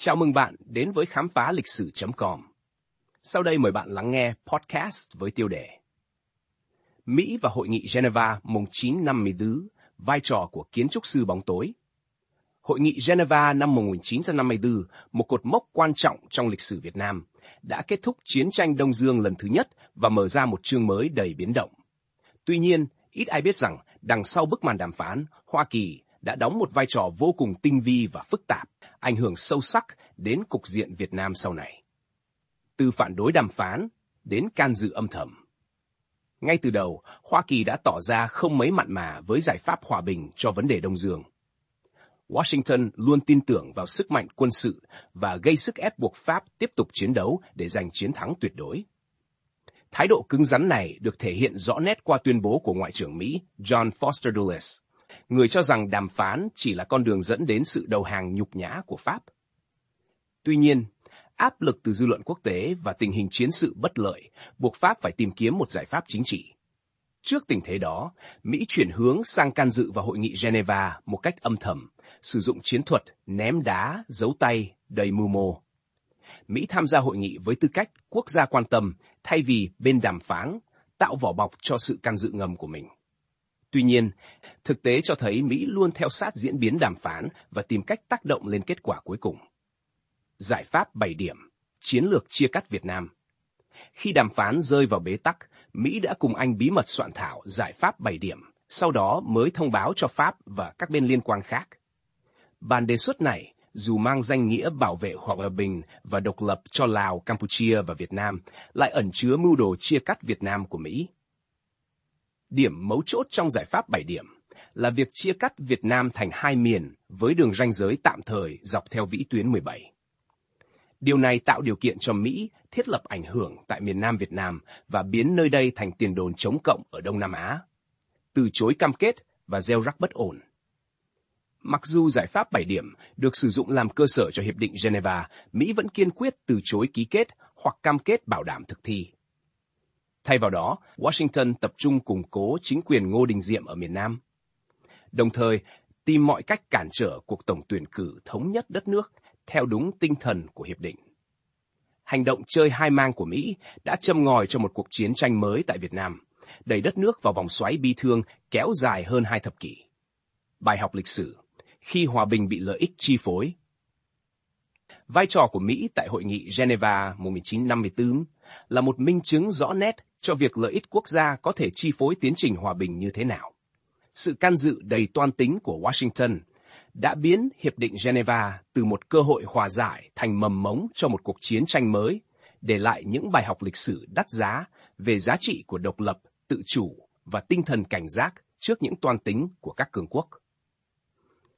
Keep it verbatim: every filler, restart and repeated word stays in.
Chào mừng bạn đến với khám phá lịch sử chấm com. Sau đây mời bạn lắng nghe podcast với tiêu đề Mỹ và Hội nghị Geneva mùng chín năm mươi tư, vai trò của kiến trúc sư bóng tối. Hội nghị Geneva năm một nghìn chín trăm năm mươi tư, một cột mốc quan trọng trong lịch sử Việt Nam, đã kết thúc chiến tranh Đông Dương lần thứ nhất và mở ra một chương mới đầy biến động. Tuy nhiên, ít ai biết rằng đằng sau bức màn đàm phán, Hoa Kỳ đã đóng một vai trò vô cùng tinh vi và phức tạp, ảnh hưởng sâu sắc đến cục diện Việt Nam sau này. Từ phản đối đàm phán đến can dự âm thầm. Ngay từ đầu, Hoa Kỳ đã tỏ ra không mấy mặn mà với giải pháp hòa bình cho vấn đề Đông Dương. Washington luôn tin tưởng vào sức mạnh quân sự và gây sức ép buộc Pháp tiếp tục chiến đấu để giành chiến thắng tuyệt đối. Thái độ cứng rắn này được thể hiện rõ nét qua tuyên bố của Ngoại trưởng Mỹ John Foster Dulles, người cho rằng đàm phán chỉ là con đường dẫn đến sự đầu hàng nhục nhã của Pháp. Tuy nhiên, áp lực từ dư luận quốc tế và tình hình chiến sự bất lợi buộc Pháp phải tìm kiếm một giải pháp chính trị. Trước tình thế đó, Mỹ chuyển hướng sang can dự vào Hội nghị Geneva một cách âm thầm, sử dụng chiến thuật ném đá, giấu tay, đầy mưu mô. Mỹ tham gia hội nghị với tư cách quốc gia quan tâm thay vì bên đàm phán, tạo vỏ bọc cho sự can dự ngầm của mình. Tuy nhiên, thực tế cho thấy Mỹ luôn theo sát diễn biến đàm phán và tìm cách tác động lên kết quả cuối cùng. Giải pháp bảy điểm, chiến lược chia cắt Việt Nam. Khi đàm phán rơi vào bế tắc, Mỹ đã cùng Anh bí mật soạn thảo giải pháp bảy điểm, sau đó mới thông báo cho Pháp và các bên liên quan khác. Bản đề xuất này, dù mang danh nghĩa bảo vệ hòa bình và độc lập cho Lào, Campuchia và Việt Nam, lại ẩn chứa mưu đồ chia cắt Việt Nam của Mỹ. Điểm mấu chốt trong giải pháp bảy điểm là việc chia cắt Việt Nam thành hai miền với đường ranh giới tạm thời dọc theo vĩ tuyến mười bảy. Điều này tạo điều kiện cho Mỹ thiết lập ảnh hưởng tại miền Nam Việt Nam và biến nơi đây thành tiền đồn chống cộng ở Đông Nam Á, từ chối cam kết và gieo rắc bất ổn. Mặc dù giải pháp bảy điểm được sử dụng làm cơ sở cho Hiệp định Geneva, Mỹ vẫn kiên quyết từ chối ký kết hoặc cam kết bảo đảm thực thi. Thay vào đó, Washington tập trung củng cố chính quyền Ngô Đình Diệm ở miền Nam, đồng thời tìm mọi cách cản trở cuộc tổng tuyển cử thống nhất đất nước theo đúng tinh thần của Hiệp định. Hành động chơi hai mang của Mỹ đã châm ngòi cho một cuộc chiến tranh mới tại Việt Nam, đẩy đất nước vào vòng xoáy bi thương kéo dài hơn hai thập kỷ. Bài học lịch sử, khi hòa bình bị lợi ích chi phối. Vai trò của Mỹ tại Hội nghị Geneva một nghìn chín trăm năm mươi tư là một minh chứng rõ nét cho việc lợi ích quốc gia có thể chi phối tiến trình hòa bình như thế nào. Sự can dự đầy toan tính của Washington đã biến Hiệp định Geneva từ một cơ hội hòa giải thành mầm mống cho một cuộc chiến tranh mới, để lại những bài học lịch sử đắt giá về giá trị của độc lập, tự chủ và tinh thần cảnh giác trước những toan tính của các cường quốc.